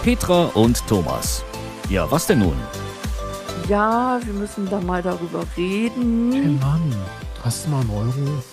Petra und Thomas. Ja, was denn nun? Ja, wir müssen da mal darüber Hey reden. Mann, hast du mal einen Euro?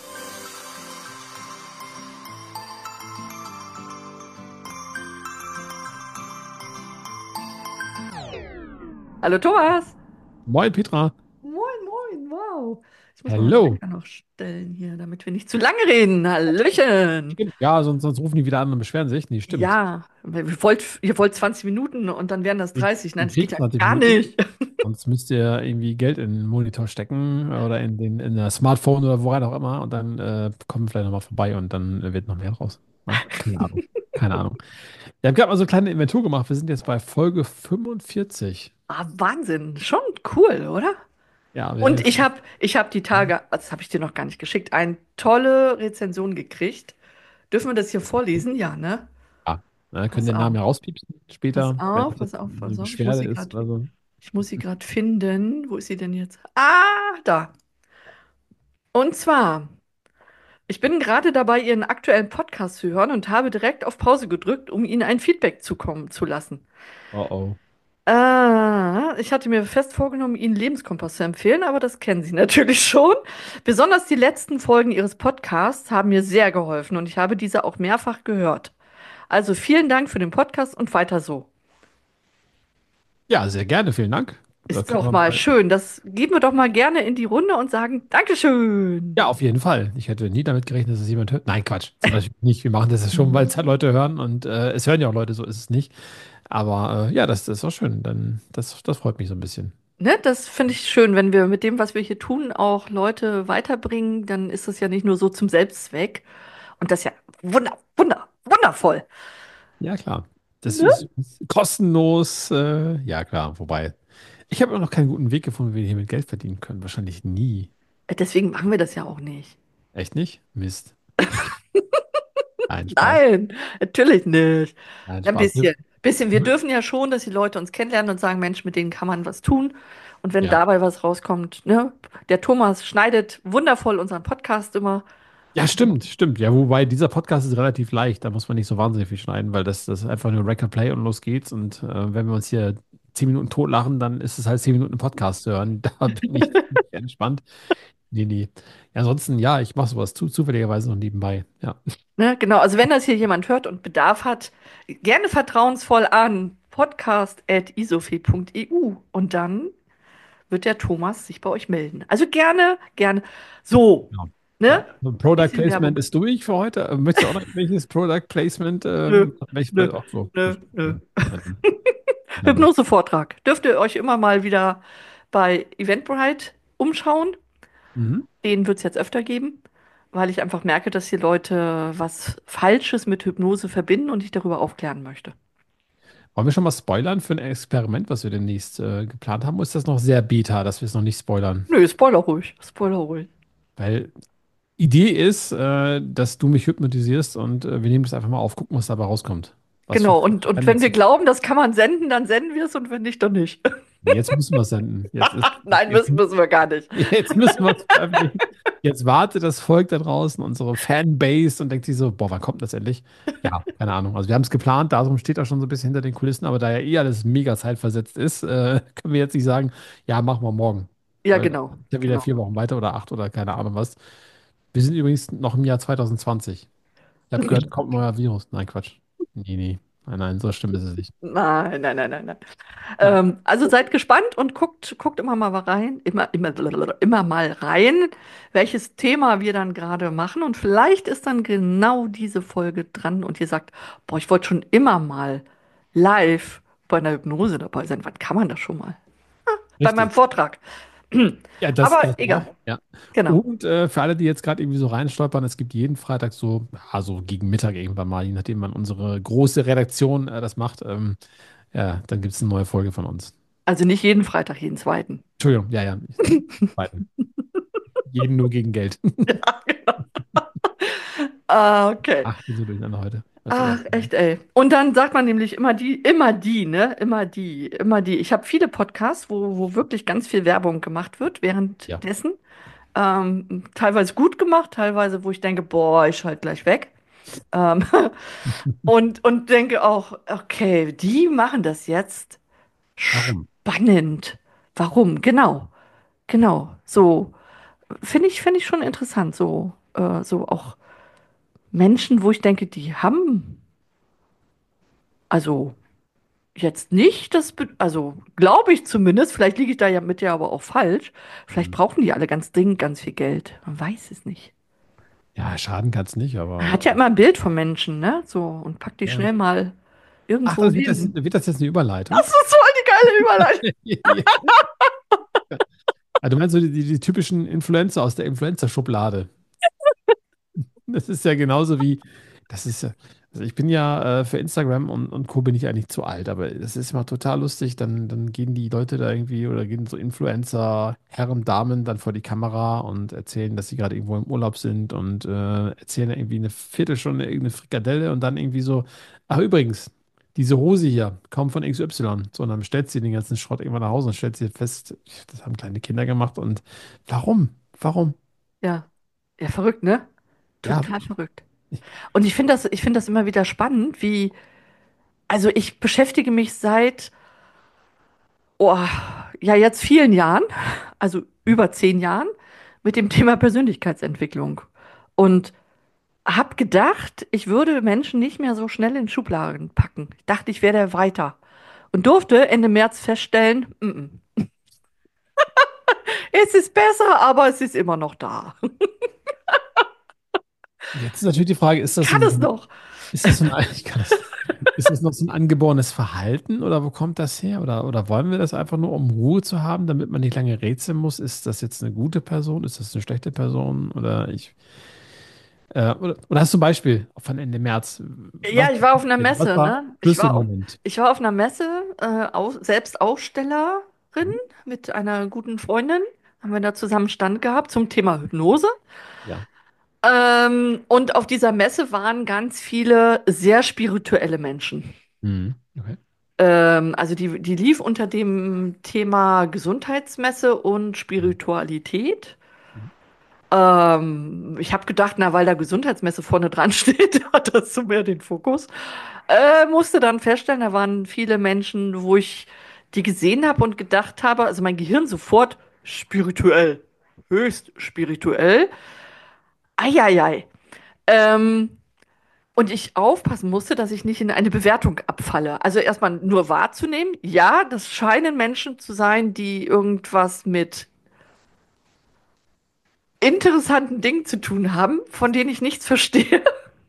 Hallo Thomas. Moin Petra. Moin, moin, wow. Ich muss mal meinen Hello. Wecker noch stellen hier, damit wir nicht zu lange reden. Hallöchen. Stimmt. Ja, sonst rufen die wieder an und beschweren sich. Nee, stimmt. Ja, ihr wollt 20 Minuten und dann wären das Ihr 30. Nein, ihr das geht kriegt ja 20 gar Minuten, nicht. sonst müsst ihr irgendwie Geld in den Monitor stecken oder in das Smartphone oder woran auch immer und dann kommen wir vielleicht nochmal vorbei und dann wird noch mehr draus. Ja, keine Ahnung. Keine Ahnung. Wir haben gerade mal so eine kleine Inventur gemacht. Wir sind jetzt bei Folge 45. Ah, Wahnsinn. Schon cool, oder? Ja, wir haben Und jetzt. ich hab die Tage, das habe ich dir noch gar nicht geschickt, eine tolle Rezension gekriegt. Dürfen wir das hier vorlesen? Ja, ne? Ja, ne, können Pass den Namen auf. ja rauspiepsen später, wenn das Pass jetzt auf, eine pass auf. Ich muss Beschwerde sie ist gerade, oder so. ich muss sie gerade finden. Wo ist sie denn jetzt? Ah, da. Und zwar, ich bin gerade dabei, Ihren aktuellen Podcast zu hören und habe direkt auf Pause gedrückt, um Ihnen ein Feedback zukommen zu lassen. Oh oh. Ich hatte mir fest vorgenommen, Ihnen Lebenskompass zu empfehlen, aber das kennen Sie natürlich schon. Besonders die letzten Folgen Ihres Podcasts haben mir sehr geholfen und ich habe diese auch mehrfach gehört. Also vielen Dank für den Podcast und weiter so. Ja, sehr gerne, vielen Dank. Da Ist können doch wir mal mal. schön. Das geben wir doch mal gerne in die Runde und sagen Dankeschön. Ja, auf jeden Fall. Ich hätte nie damit gerechnet, dass es jemand hört. Nein, Quatsch. So natürlich nicht. Wir machen das ja schon, weil es halt Leute hören und es hören ja auch Leute, so ist es nicht. Aber ja, das ist auch schön. Dann, das freut mich so ein bisschen. Ne, das finde ich schön, wenn wir mit dem, was wir hier tun, auch Leute weiterbringen, dann ist es ja nicht nur so zum Selbstzweck. Und das ist ja wundervoll. Ja, klar. Das Ne? ist kostenlos. Ja, klar. Wobei, ich habe auch noch keinen guten Weg gefunden, wie wir hier mit Geld verdienen können. Wahrscheinlich nie. Deswegen machen wir das ja auch nicht. Echt nicht? Mist. Nein, Spaß. Nein, natürlich nicht. Nein, Ein Spaß. bisschen. Wir dürfen ja schon, dass die Leute uns kennenlernen und sagen, Mensch, mit denen kann man was tun. Und wenn Ja. dabei was rauskommt, ne? Der Thomas schneidet wundervoll unseren Podcast immer. Ja, stimmt, stimmt. Ja, wobei dieser Podcast ist relativ leicht. Da muss man nicht so wahnsinnig viel schneiden, weil das ist einfach nur Record Play und los geht's. Und wenn wir uns hier 10 Minuten totlachen, dann ist es halt 10 Minuten Podcast zu hören. Da bin ich ziemlich entspannt. Nee, nee. Ja, ansonsten, ja, ich mache sowas zufälligerweise noch nebenbei. Ja. Ne? Genau, also wenn das hier jemand hört und Bedarf hat, gerne vertrauensvoll an podcast@isofee.eu und dann wird der Thomas sich bei euch melden. Also gerne, gerne. So, Ja. ne? Ja. So, Product Bisschen Placement Werbung. ist durch für heute. Möchtest du auch noch welches Product Placement? Nö, nö, Ach so. nö, nö. Na dann. Na dann. Hypnose-Vortrag. Dürft ihr euch immer mal wieder bei Eventbrite umschauen? Mhm. Den wird es jetzt öfter geben, weil ich einfach merke, dass die Leute was Falsches mit Hypnose verbinden und ich darüber aufklären möchte. Wollen wir schon mal spoilern für ein Experiment, was wir demnächst geplant haben? Oder ist das noch sehr beta, dass wir es noch nicht spoilern? Nö, Spoiler ruhig. Spoiler ruhig. Weil Idee ist, dass du mich hypnotisierst und wir nehmen das einfach mal auf, gucken, was dabei rauskommt. Was für Genau, und wenn wir Verletzungen. glauben, das kann man senden, dann senden wir es und wenn nicht, dann nicht. Nee, jetzt müssen wir es senden. Nein, müssen wir gar nicht. Jetzt müssen wir es veröffentlichen. Jetzt wartet das Volk da draußen, unsere Fanbase und denkt sich so, boah, wann kommt das endlich? Ja, keine Ahnung. Also wir haben es geplant, darum steht er schon so ein bisschen hinter den Kulissen, aber da ja eh alles mega zeitversetzt ist, können wir jetzt nicht sagen, ja, machen wir morgen. Ja, Weil genau, ist ja wieder genau. 4 Wochen weiter oder 8 oder keine Ahnung was. Wir sind übrigens noch im Jahr 2020. Ich habe gehört, kommt ein neuer Virus. Nein, Quatsch. Nee, nee. Nein, nein, so schlimm ist es nicht. Nein, nein, nein, nein, nein. Nein. Also seid gespannt und guckt immer mal rein, immer mal rein, welches Thema wir dann gerade machen. Und vielleicht ist dann genau diese Folge dran und ihr sagt, boah, ich wollte schon immer mal live bei einer Hypnose dabei sein. Wann kann man das schon mal? Bei meinem Richtig. Vortrag. Ja, das Aber egal. auch. Ja. Genau. Und für alle, die jetzt gerade irgendwie so reinstolpern, es gibt jeden Freitag so, ja, so gegen Mittag irgendwann mal, je nachdem, wann unsere große Redaktion das macht, ja, dann gibt es eine neue Folge von uns. Also nicht jeden Freitag, jeden zweiten. Entschuldigung, ja, ja. Beiden. Jeden nur gegen Geld. Ja, genau. Ah, okay. Ach, wir sind durcheinander heute. Weißt du was? Ach, echt, ey. Und dann sagt man nämlich immer die, ne? Immer die. Ich habe viele Podcasts, wo wirklich ganz viel Werbung gemacht wird Ja. währenddessen. Teilweise gut gemacht, teilweise, wo ich denke, boah, ich schalte gleich weg. Ähm, und denke auch, okay, die machen das jetzt Warum? spannend. Warum? Genau, genau. So finde ich schon interessant. So auch Menschen, wo ich denke, die haben also jetzt nicht also glaube ich zumindest, vielleicht liege ich da ja mit dir aber auch falsch. Vielleicht Hm. brauchen die alle ganz dringend ganz viel Geld. Man weiß es nicht. Ja, schaden kann es nicht, Man hat ja aber immer ein Bild vom Menschen, ne? So, und packt die ja. schnell mal Ach, irgendwo dann wird das, hin. wird das jetzt eine Das Überleitung? ist so eine geile Überleitung. Ja. Ah, du meinst so die typischen Influencer aus der Influencer-Schublade. Das ist ja genauso wie, das ist ja, also ich bin ja für Instagram und Co. bin ich eigentlich zu alt, aber das ist immer total lustig. Dann gehen die Leute da irgendwie oder gehen so Influencer, Herren, Damen dann vor die Kamera und erzählen, dass sie gerade irgendwo im Urlaub sind und erzählen irgendwie eine Viertelstunde irgendeine Frikadelle und dann irgendwie so, ach übrigens, diese Hose hier kommt von XY. So, und dann bestellt sie den ganzen Schrott irgendwann nach Hause und stellt sie fest, das haben kleine Kinder gemacht und warum? Warum? Ja. Ja, verrückt, ne? Ja, Total verrückt. Und ich finde das immer wieder spannend, also ich beschäftige mich seit, oh, ja, jetzt vielen Jahren, also über 10 Jahren, mit dem Thema Persönlichkeitsentwicklung. Und habe gedacht, ich würde Menschen nicht mehr so schnell in Schubladen packen. Ich dachte, ich werde weiter. Und durfte Ende März feststellen, es ist besser, aber es ist immer noch da. jetzt ist natürlich die Frage, Kann es noch? ist das so ein, ich kann das, ist das noch so ein angeborenes Verhalten oder wo kommt das her? Oder wollen wir das einfach nur, um Ruhe zu haben, damit man nicht lange rätseln muss? Ist das jetzt eine gute Person? Ist das eine schlechte Person? Oder hast du ein Beispiel von Ende März? Ja, ich war auf einer Was Messe, war ne? Schlüsselmoment? Ich war auf einer Messe, selbst Ausstellerin Mhm. mit einer guten Freundin. Haben wir da zusammen Stand gehabt zum Thema Hypnose. Ja. Und auf dieser Messe waren ganz viele sehr spirituelle Menschen. Mhm. Okay. Also die lief unter dem Thema Gesundheitsmesse und Spiritualität. Mhm. Ich habe gedacht, na, weil da Gesundheitsmesse vorne dran steht, hat das so mehr den Fokus. Musste dann feststellen, da waren viele Menschen, wo ich die gesehen habe und gedacht habe, also mein Gehirn sofort spirituell, höchst spirituell. Eieiei. Ähm, und ich aufpassen musste, dass ich nicht in eine Bewertung abfalle. Also erstmal nur wahrzunehmen, ja, das scheinen Menschen zu sein, die irgendwas mit interessanten Dingen zu tun haben, von denen ich nichts verstehe.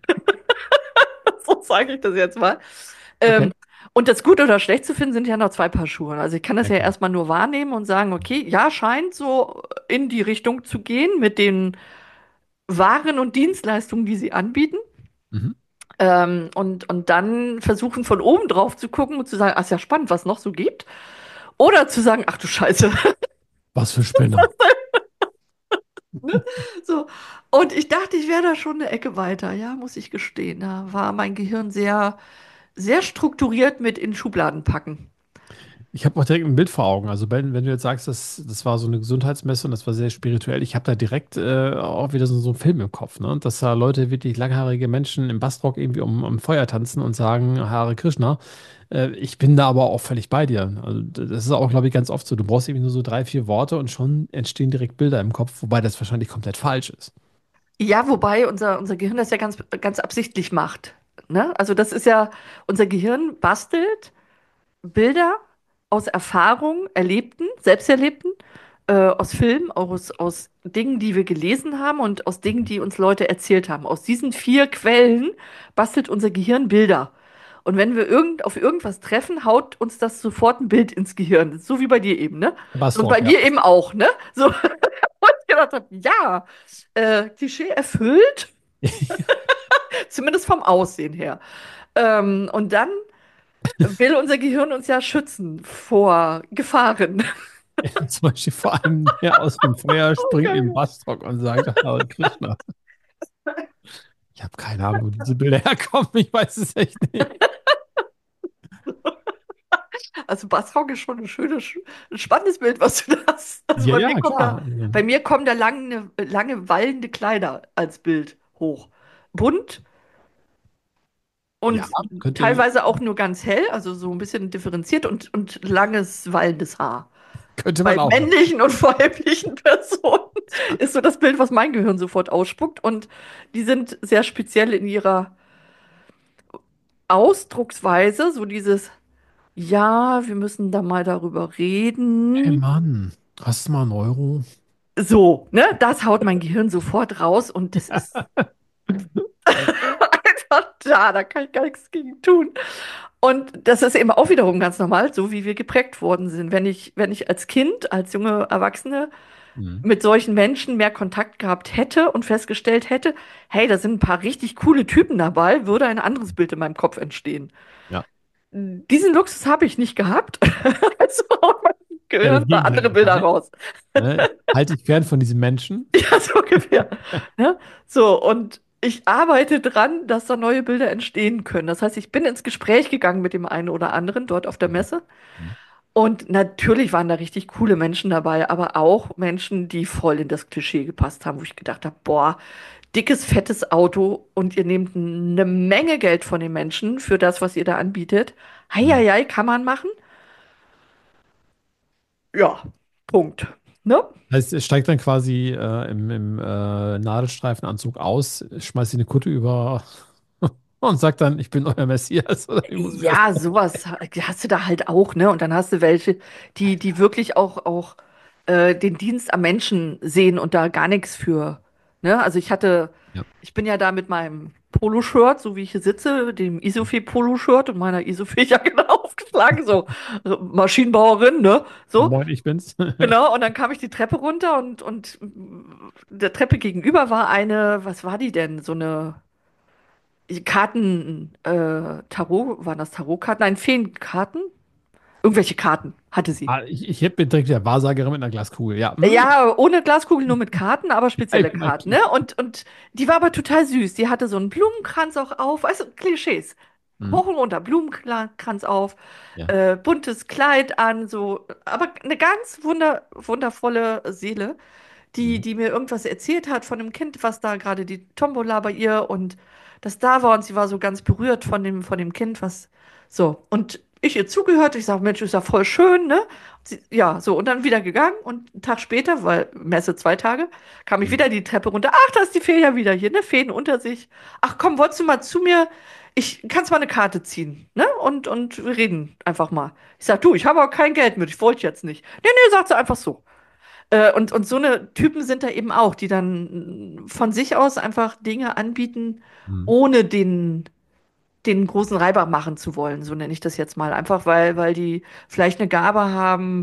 So sage ich das jetzt mal. Okay. Ähm, und das gut oder schlecht zu finden, sind ja noch zwei Paar Schuhe. Also ich kann das Ja, ja klar. erstmal nur wahrnehmen und sagen, okay, ja, scheint so in die Richtung zu gehen mit den Waren und Dienstleistungen, die sie anbieten. Mhm. Und dann versuchen von oben drauf zu gucken und zu sagen, ach, ist ja spannend, was noch so gibt. Oder zu sagen, ach du Scheiße. Was für Spinner. Ne? So. Und ich dachte, ich wäre da schon eine Ecke weiter, ja, muss ich gestehen. Da war mein Gehirn sehr, sehr strukturiert mit in Schubladen packen. Ich habe auch direkt ein Bild vor Augen. Also wenn du jetzt sagst, das war so eine Gesundheitsmesse und das war sehr spirituell, ich habe da direkt auch wieder so einen Film im Kopf, ne? Und dass da Leute, wirklich langhaarige Menschen im Bastrock irgendwie um Feuer tanzen und sagen, Hare Krishna. Ich bin da aber auch völlig bei dir. Also das ist auch, glaube ich, ganz oft so. Du brauchst irgendwie nur so drei, vier Worte und schon entstehen direkt Bilder im Kopf, wobei das wahrscheinlich komplett falsch ist. Ja, wobei unser Gehirn das ja ganz, ganz absichtlich macht. Ne? Also das ist ja, unser Gehirn bastelt Bilder aus Erfahrungen, Erlebten, Selbsterlebten, aus Filmen, aus Dingen, die wir gelesen haben und aus Dingen, die uns Leute erzählt haben. Aus diesen vier Quellen bastelt unser Gehirn Bilder. Und wenn wir auf irgendwas treffen, haut uns das sofort ein Bild ins Gehirn. So wie bei dir eben, ne? Und Bastrock, bei ja. mir eben auch, ne? So, und ich gedacht habe, ja, Klischee erfüllt, zumindest vom Aussehen her. Und dann will unser Gehirn uns ja schützen vor Gefahren. Zum Beispiel vor allem der aus dem Feuer springt Geil. im Bastrock und sagt, Hare Krishna. Ich habe keine Ahnung, wo diese Bilder herkommen. Ich weiß es echt nicht. Also Bassrock ist schon ein spannendes Bild, was du da hast. Also Ja, ja, klar. bei mir kommen da lange wallende Kleider als Bild hoch. Bunt, Ja, Und könnte, teilweise auch nur ganz hell, also so ein bisschen differenziert und langes, wallendes Haar. könnte Bei man auch machen. männlichen und weiblichen Personen ist so das Bild, was mein Gehirn sofort ausspuckt. Und die sind sehr speziell in ihrer Ausdrucksweise, so dieses, ja, wir müssen da mal darüber Hey reden. Mann, hast du mal einen Euro? So, ne, das haut mein Gehirn sofort raus und das ist einfach da kann ich gar nichts gegen tun. Und das ist eben auch wiederum ganz normal, so wie wir geprägt worden sind. Wenn ich als Kind, als junge Erwachsene Mhm. mit solchen Menschen mehr Kontakt gehabt hätte und festgestellt hätte, hey, da sind ein paar richtig coole Typen dabei, würde ein anderes Bild in meinem Kopf entstehen. Ja, Diesen Luxus habe ich nicht gehabt. Also ja, das gehören da Gegenteil andere davon, Bilder ne? raus. Ne? Halte dich fern von diesen Menschen. Ja, so ungefähr. Ne? So, und ich arbeite dran, dass da neue Bilder entstehen können. Das heißt, ich bin ins Gespräch gegangen mit dem einen oder anderen dort auf der Mhm. Messe. Mhm. Und natürlich waren da richtig coole Menschen dabei, aber auch Menschen, die voll in das Klischee gepasst haben, wo ich gedacht habe, boah, dickes, fettes Auto und ihr nehmt eine Menge Geld von den Menschen für das, was ihr da anbietet. Mhm. Heieiei, kann man machen? Ja, Punkt. Ne? Heißt, er steigt dann quasi im Nadelstreifenanzug aus, schmeißt sich eine Kutte über und sagt dann, ich bin euer Messias. Oder wie muss ich mir das Ja, vorstellen? sowas hast du da halt auch, ne? Und dann hast du welche, die wirklich auch den Dienst am Menschen sehen und da gar nichts für. Ne? Also Ja. ich bin ja da mit meinem Poloshirt, so wie ich hier sitze, dem Isofix-Poloshirт und meiner Isofix-Jacke aufgeschlagen, so Maschinenbauerin, ne? So, Moin, ich bin's. genau. Und dann kam ich die Treppe runter und der Treppe gegenüber war eine, was war die denn? So eine Karten, Tarot, waren das Tarotkarten? Nein, Feenkarten? Irgendwelche Karten hatte sie. Ich hätte mir direkt der Wahrsagerin mit einer Glaskugel. Ja. Ja, ohne Glaskugel, nur mit Karten, aber Ja, spezielle mein Karten, ne? Kind. Und die war aber total süß. Die hatte so einen Blumenkranz auch auf, weißt du, Klischees. Mhm. Hoch und runter, Blumenkranz auf, Ja. buntes Kleid an, so, aber eine ganz wundervolle Seele, Mhm. die mir irgendwas erzählt hat von dem Kind, was da gerade die Tombola bei ihr und das da war und sie war so ganz berührt von dem Kind, was so. Und ich ihr zugehört, ich sage, Mensch, ist ja voll schön, ne? Ja, so, und dann wieder gegangen und einen Tag später, weil Messe 2 Tage, kam ich Mhm. wieder die Treppe runter. Ach, da ist die Fee ja wieder hier, ne? Feen unter sich. Ach komm, wolltest du mal zu mir? Ich kann's mal eine Karte ziehen, ne? Und wir reden einfach mal. Ich sag, du, ich habe auch kein Geld mit, ich wollte jetzt nicht. Nee, sagt sie einfach so. Und so eine Typen sind da eben auch, die dann von sich aus einfach Dinge anbieten, Mhm. ohne den großen Reibach machen zu wollen, so nenne ich das jetzt mal. Einfach weil die vielleicht eine Gabe haben,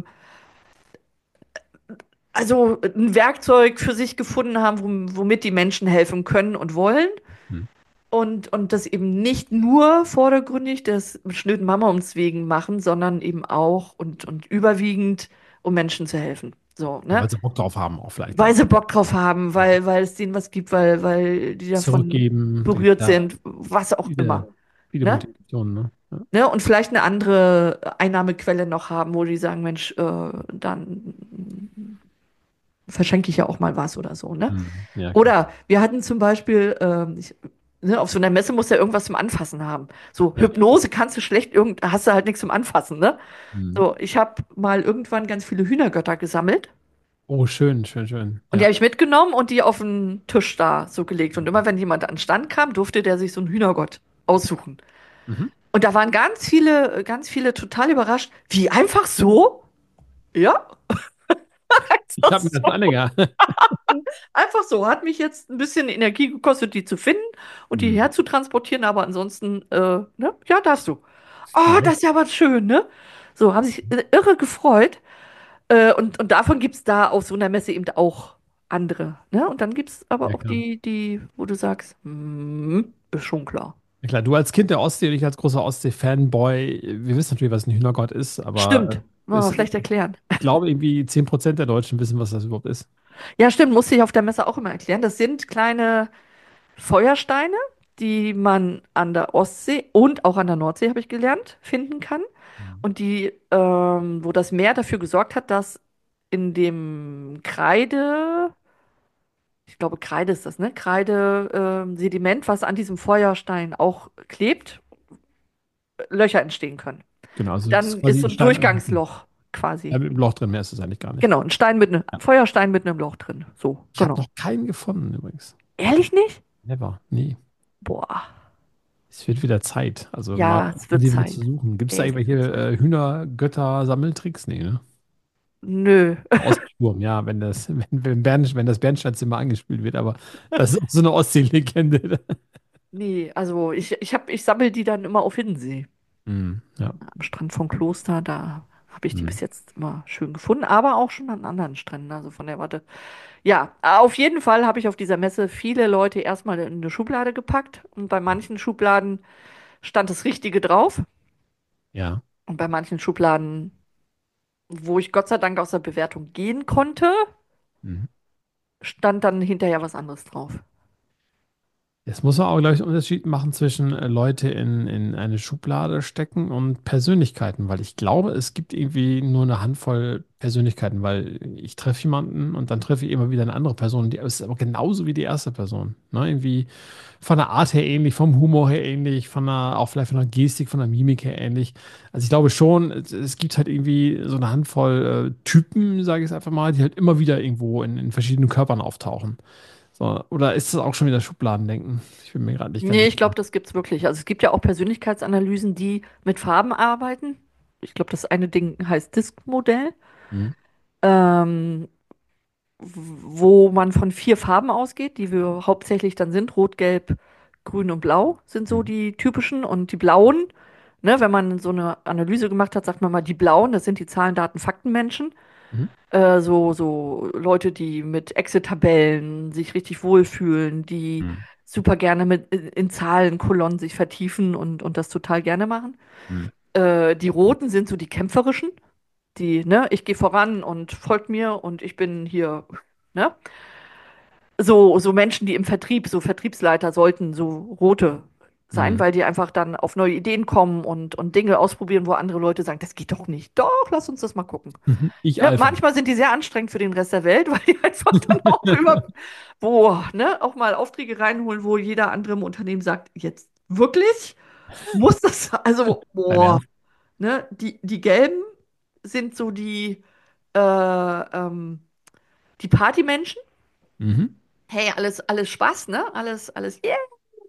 also ein Werkzeug für sich gefunden haben, womit die Menschen helfen können und wollen. Mhm. Und das eben nicht nur vordergründig des schnöden Mama ums Wegen machen, sondern eben auch und überwiegend, um Menschen zu helfen. So, Ja, ne? weil sie Bock drauf haben, auch vielleicht Weil dann. sie Bock drauf haben, weil es denen was gibt, weil die davon Zurückgeben, da gibt berührt ja sind, was auch immer. viele Ne? Motivationen, ne? Ja. Ne? Und vielleicht eine andere Einnahmequelle noch haben, wo die sagen, Mensch, dann verschenke ich ja auch mal was oder so. Ne? Mhm. Ja, klar. Oder wir hatten zum Beispiel, ne, auf so einer Messe muss ja irgendwas zum Anfassen haben. So Ja. Hypnose kannst du schlecht, hast du halt nichts zum Anfassen. Ne? Mhm. So, ich habe mal irgendwann ganz viele Hühnergötter gesammelt. Oh, schön, schön, schön. Und die Ja. habe ich mitgenommen und die auf den Tisch da so gelegt. Und immer wenn jemand an den Stand kam, durfte der sich so einen Hühnergott aussuchen. Mhm. Und da waren ganz viele total überrascht. Wie einfach so? Ja, Ich einfach habe einen ganzen so. Anhänger. Einfach so. Hat mich jetzt ein bisschen Energie gekostet, die zu finden und die Mhm. herzutransportieren, aber ansonsten, ne? Ja, darfst du. Oh, Ja. das ist ja was schön, ne? So, haben sich irre gefreut. Und davon gibt es da auf so einer Messe eben auch andere. Ne? Und dann gibt es aber Ja, auch klar. wo du sagst, ist schon klar. Ja, klar, du als Kind der Ostsee und ich als großer Ostsee-Fanboy, wir wissen natürlich, was ein Hühnergott ist, aber Stimmt. Wollen wir es, vielleicht erklären. ich glaube, irgendwie 10% der Deutschen wissen, was das überhaupt ist. Ja, stimmt, musste ich auf der Messe auch immer erklären. Das sind kleine Feuersteine, die man an der Ostsee und auch an der Nordsee, habe ich gelernt, finden kann. Mhm. Und wo das Meer dafür gesorgt hat, dass in dem ich glaube, Kreide ist das, ne? Sediment, was an diesem Feuerstein auch klebt Löcher entstehen können. Genau, also das ist Dann ist quasi so ein ein Stein, Durchgangsloch quasi. mit dem Loch drin, mehr ist es eigentlich gar nicht. Genau, ein Stein mit einem Ja. Feuerstein mit einem Loch drin. So, Ich habe genau. noch keinen gefunden übrigens. Ehrlich nicht? Never. Nee. Boah. Es wird wieder Zeit, also mal Ja, es wird offensiv wieder zu Zeit. suchen. Gibt es da Es wird irgendwelche Zeit. Hühnergötter-Sammeltricks? Nee, ne? Nö. Oststurm, ja, wenn das Bernsteinzimmer angespült wird, aber das ist so eine Ostsee-Legende. Nee, also ich sammle die dann immer auf Hiddensee. Ja. Am Strand von Kloster, da habe ich die Hm. bis jetzt immer schön gefunden, aber auch schon an anderen Stränden, also von der Warte. Ja, auf jeden Fall habe ich auf dieser Messe viele Leute erstmal in eine Schublade gepackt und bei manchen Schubladen stand das Richtige drauf Ja. und bei manchen Schubladen, wo ich Gott sei Dank aus der Bewertung gehen konnte, Mhm. stand dann hinterher was anderes drauf. Jetzt muss man auch, glaube ich, einen Unterschied machen zwischen Leute in eine Schublade stecken und Persönlichkeiten, weil ich glaube, es gibt irgendwie nur eine Handvoll Persönlichkeiten, weil ich treffe jemanden und dann treffe ich immer wieder eine andere Person, die ist aber genauso wie die erste Person. Ne? Irgendwie von der Art her ähnlich, vom Humor her ähnlich, auch vielleicht von der Gestik, von der Mimik her ähnlich. Also ich glaube schon, es gibt halt irgendwie so eine Handvoll Typen, sage ich es einfach mal, die halt immer wieder irgendwo in verschiedenen Körpern auftauchen. So, oder ist das auch schon wieder Schubladendenken? Ich bin mir gerade nicht ganz Nee, ich sicher. glaube, das gibt's wirklich. Also es gibt ja auch Persönlichkeitsanalysen, die mit Farben arbeiten. Ich glaube, das eine Ding heißt Disk-Modell. Mhm. Ähm, wo man von 4 Farben ausgeht, die wir hauptsächlich dann sind. Rot, Gelb, Grün und Blau sind so Mhm. die typischen. Und die Blauen, ne, wenn man so eine Analyse gemacht hat, sagt man mal, die Blauen, das sind die Zahlen, Daten, Fakten-Menschen. Mhm. So Leute, die mit Excel-Tabellen sich richtig wohlfühlen, die Mhm. super gerne in Zahlenkolonnen sich vertiefen und das total gerne machen. Mhm. Die Roten sind so die kämpferischen, die, ne, ich gehe voran und folgt mir und ich bin hier, ne? So Menschen, die im Vertrieb, so Vertriebsleiter sollten so rote sein, Mhm. weil die einfach dann auf neue Ideen kommen und Dinge ausprobieren, wo andere Leute sagen, das geht doch nicht. Doch, lass uns das mal gucken. Mhm. Ich Ne? Alpha. Manchmal sind die sehr anstrengend für den Rest der Welt, weil die einfach dann auch wo, ne, auch mal Aufträge reinholen, wo jeder andere im Unternehmen sagt, jetzt wirklich? Muss das, also, Dein boah, Ernst? ne, die Gelben sind so äh, ähm, die Partymenschen. Mhm. Hey, alles Spaß, ne? Alles, yeah.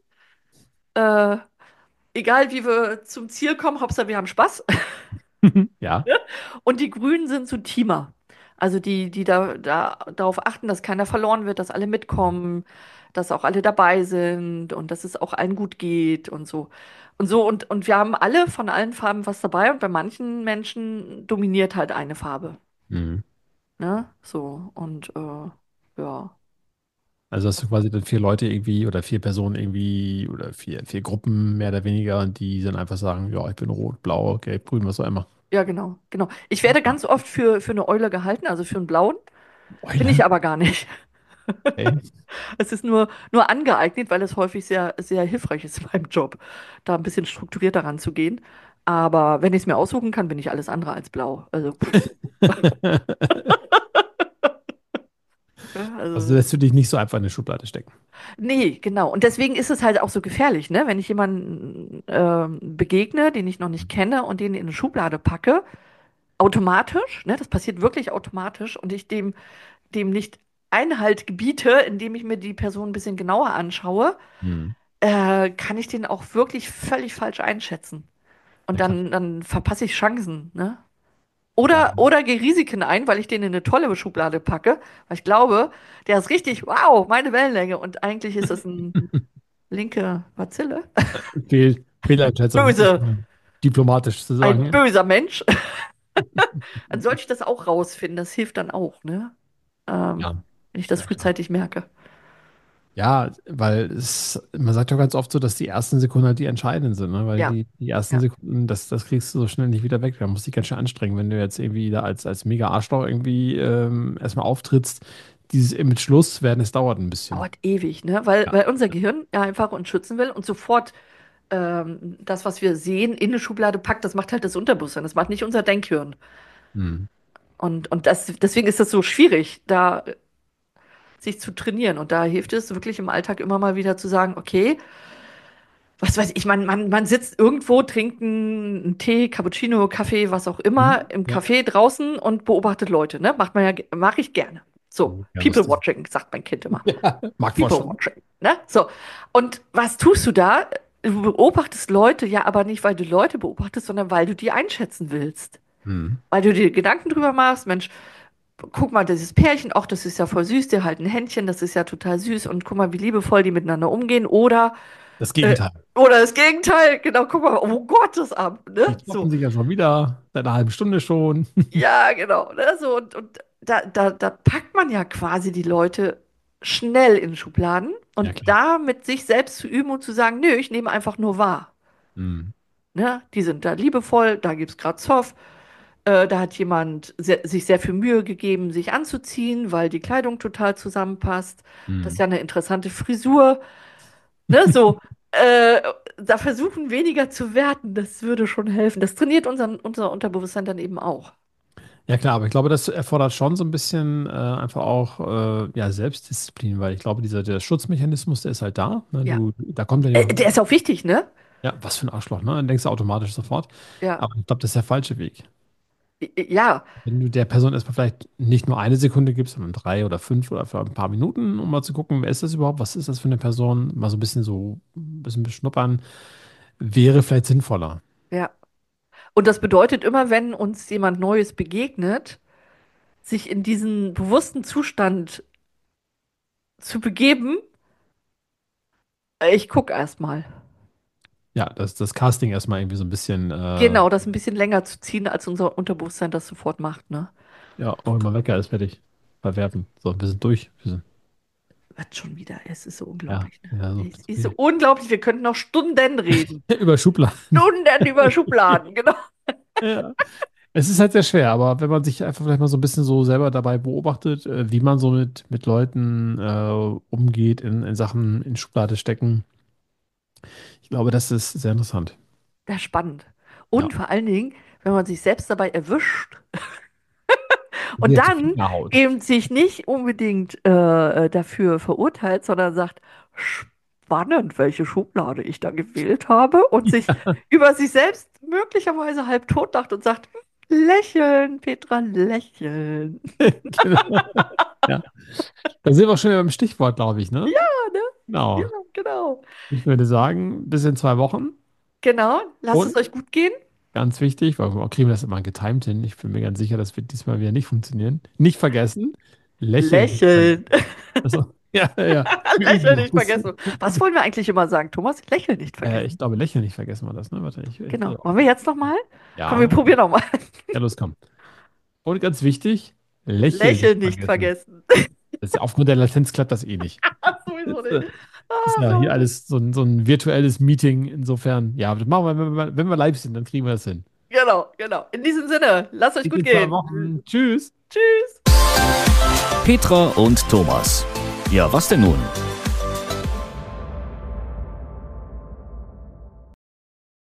Äh, egal wie wir zum Ziel kommen, Hauptsache wir haben Spaß. Ja. Und die Grünen sind so Teamer. Also die darauf achten, dass keiner verloren wird, dass alle mitkommen, dass auch alle dabei sind und dass es auch allen gut geht und so. Und wir haben alle von allen Farben was dabei und bei manchen Menschen dominiert halt eine Farbe. Mhm. Ne? So, und ja. Also hast du quasi dann 4 Leute irgendwie oder 4 Personen irgendwie oder vier Gruppen mehr oder weniger und die dann einfach sagen, ja, ich bin rot, blau, gelb, grün, was auch immer. Ja, genau, genau. Ich werde ganz oft für eine Eule gehalten, also für einen blauen. Bin Eule. ich aber gar nicht. Okay. Es ist nur angeeignet, weil es häufig sehr, sehr hilfreich ist in meinem Job, da ein bisschen strukturierter ranzugehen. Aber wenn ich es mir aussuchen kann, bin ich alles andere als blau. Also, pff, ja, Also also lässt du dich nicht so einfach in eine Schublade stecken. nee, genau. Und deswegen ist es halt auch so gefährlich, ne? Wenn ich jemanden begegne, den ich noch nicht kenne und den in eine Schublade packe, automatisch, ne? Das passiert wirklich automatisch und ich dem nicht Einhalt gebiete, indem ich mir die Person ein bisschen genauer anschaue, Mhm. kann ich den auch wirklich völlig falsch einschätzen. Und Ja. dann verpasse ich Chancen, ne? Ja. Oder gehe Risiken ein, weil ich den in eine tolle Schublade packe, weil ich glaube, der ist richtig, wow, meine Wellenlänge. Und eigentlich ist es ein linke Bazille. Fehleinschätzung, um es Böse, mal diplomatisch zu sagen. ein Ja. böser Mensch. Dann sollte ich das auch rausfinden. Das hilft dann auch, ne? Ähm, Ja, wenn ich das ja, klar. frühzeitig merke. Ja, weil man sagt ja ganz oft so, dass die ersten Sekunden halt die entscheidenden sind, ne? Weil Ja, die ersten ja. Sekunden, das kriegst du so schnell nicht wieder weg. Da musst du dich ganz schön anstrengen, wenn du jetzt irgendwie da als mega Arschloch irgendwie erstmal auftrittst. Dieses Image loszuwerden, es dauert ein bisschen. Dauert ewig, ne? Weil, Ja. weil unser Gehirn ja einfach uns schützen will und sofort das, was wir sehen, in eine Schublade packt, das macht halt das Unterbewusstsein, das macht nicht unser Denkhirn. Hm. Deswegen ist das so schwierig, da sich zu trainieren. Und da hilft es wirklich im Alltag immer mal wieder zu sagen, okay, was weiß ich, man sitzt irgendwo, trinkt einen Tee, Cappuccino, Kaffee, was auch immer, im Ja. Café draußen und beobachtet Leute, ne? Mache ich gerne. So, Ja, People lustig. watching, sagt mein Kind immer. Ja, People Marktforschung. watching, ne? So. Und was tust du da? Du beobachtest Leute, ja, aber nicht, weil du Leute beobachtest, sondern weil du die einschätzen willst. Hm. Weil du dir Gedanken drüber machst, Mensch, guck mal, dieses Pärchen, ach, das ist ja voll süß, die halten Händchen, das ist ja total süß und guck mal, wie liebevoll die miteinander umgehen. Das Äh, Gegenteil. oder das Gegenteil, genau, guck mal, oh Gott, das Abend, Die ne? kloppen So, sich ja schon wieder, seit einer halben Stunde schon. ja, genau, ne? So, und da packt man ja quasi die Leute schnell in Schubladen Ja, und klar. da mit sich selbst zu üben und zu sagen, nö, ich nehme einfach nur wahr. Hm. Ne? Die sind da liebevoll, da gibt es gerade Zoff, da hat jemand sich sehr viel Mühe gegeben, sich anzuziehen, weil die Kleidung total zusammenpasst. Das ist Hm. ja eine interessante Frisur. Ne? So, äh, da versuchen weniger zu werten, das würde schon helfen. Das trainiert unser Unterbewusstsein dann eben auch. Ja, klar, aber ich glaube, das erfordert schon so ein bisschen einfach auch ja, Selbstdisziplin, weil ich glaube, der Schutzmechanismus, der ist halt da. Ne? Ja. Da kommt dann jemand, Der ist auch wichtig, ne? ja, was für ein Arschloch, ne? Dann denkst du automatisch sofort. Ja. Aber ich glaube, das ist der falsche Weg. Ja, Wenn du der Person erstmal vielleicht nicht nur eine Sekunde gibst, sondern 3 oder 5 oder für ein paar Minuten, um mal zu gucken, wer ist das überhaupt, was ist das für eine Person, mal so ein bisschen beschnuppern, wäre vielleicht sinnvoller. ja. Und das bedeutet immer, wenn uns jemand Neues begegnet, sich in diesen bewussten Zustand zu begeben, ich gucke erstmal. Ja, das Casting erstmal irgendwie so ein bisschen, Genau, das ein bisschen länger zu ziehen, als unser Unterbewusstsein das sofort macht, ne? ja, auch immer Wecker ist fertig. Verwerfen. So, wir sind durch. Wird schon wieder, es ist so Ja, unglaublich, ne? ja, so. Es ist so unglaublich, wir könnten noch Stunden reden. Über Schubladen. Stunden über Schubladen, genau. Ja. Es ist halt sehr schwer, aber wenn man sich einfach vielleicht mal so ein bisschen so selber dabei beobachtet, wie man so mit Leuten umgeht in Sachen in Schublade stecken, ich glaube, das ist sehr interessant. Das ist spannend. Ja. Und vor allen Dingen, wenn man sich selbst dabei erwischt und Sehr dann zufriedene Haut. eben sich nicht unbedingt dafür verurteilt, sondern sagt, spannend, welche Schublade ich da gewählt habe und sich über sich selbst möglicherweise halb tot lacht und sagt, lächeln, Petra, lächeln. Genau. Ja. Da sind wir auch schon wieder beim Stichwort, glaube ich, ne? Ja, ne? Ja, Genau. genau. Ich würde sagen, bis in 2 Wochen. Genau, lasst es Und euch gut gehen. ganz wichtig, weil wir kriegen das immer getimed hin. Ich bin mir ganz sicher, das wird diesmal wieder nicht funktionieren. Nicht vergessen, lächeln. Nicht Lächeln. vergessen. Also, ja, ja, ja. Üben Lächeln noch. nicht vergessen. Was wollen wir eigentlich immer sagen, Thomas? Lächeln nicht Ich vergessen. glaube, lächeln nicht vergessen wir das, ne? Warte, Genau. Wollen wir jetzt nochmal? Komm, wir ja, probieren nochmal. ja, los, komm. Und ganz wichtig, lächeln nicht Lächeln nicht vergessen. vergessen. Das ist, aufgrund der Latenz klappt das eh nicht. Ach, sowieso Das nicht. ist Ah, ja hier so. alles so ein virtuelles Meeting. Insofern, ja, das machen wir, wenn wir live sind, dann kriegen wir das hin. Genau, genau. In diesem Sinne, lasst euch Bis gut in zwei gehen. Wochen. Tschüss. Tschüss. Petra und Thomas. Ja, was denn nun?